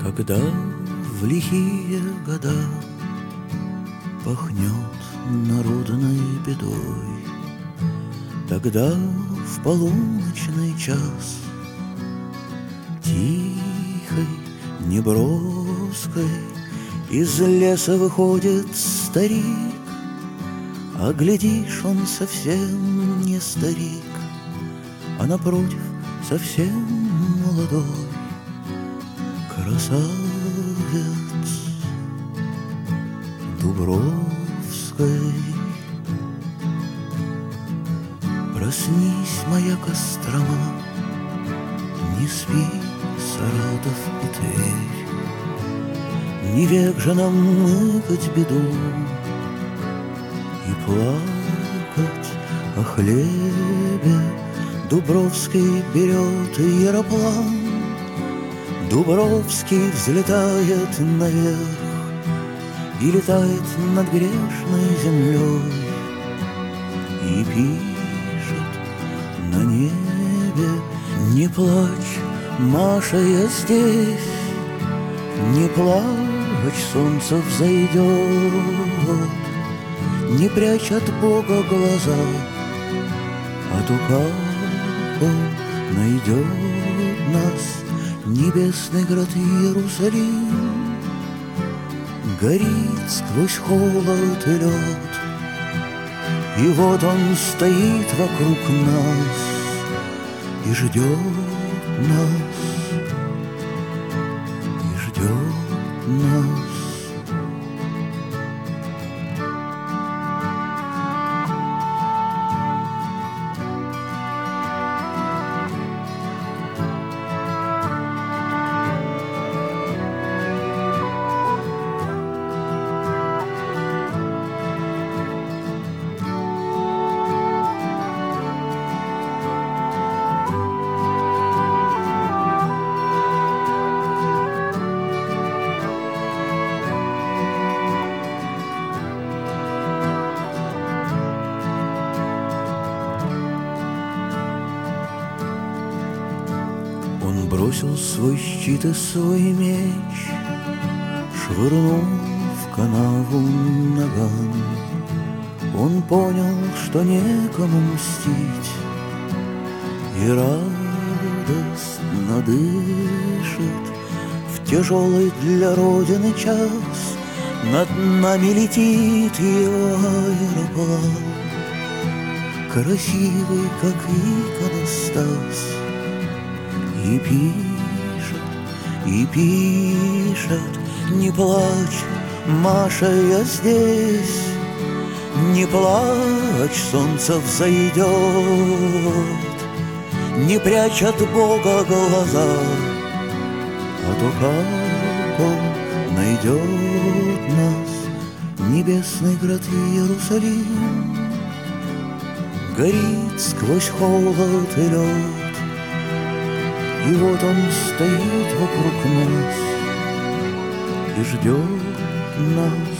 Когда в лихие года пахнет народной бедой, тогда в полуночный час тихой, неброской из леса выходит старик, а глядишь, он совсем не старик, а напротив совсем молодой красавец Дубровской. Проснись, моя Кострома, не спи, Саратов и Тверь, не век же нам мыкать беду и плакать о хлебе. Дубровский берет яроплан, Дубровский взлетает наверх и летает над грешной землей и пишет на небе: не плачь, Маша, я здесь, не плачь, солнце взойдет, не прячь от Бога глаза, а то как Он найдет нас. Небесный град Иерусалим горит сквозь холод и лед, и вот он стоит вокруг нас и ждет нас, и ждет нас. Он бросил свой щит и свой меч, швырнул в канаву наган. Он понял, что некому мстить, и радостно дышит. В тяжелый для Родины час над нами летит его аэроплан, красивый, как иконостас. И пишет, не плачь, Маша, я здесь, не плачь, солнце взойдет, не прячь от Бога глаза, а то как Он найдет нас. Небесный град Иерусалим горит сквозь холод и лед, и вот он стоит вокруг нас и ждет нас.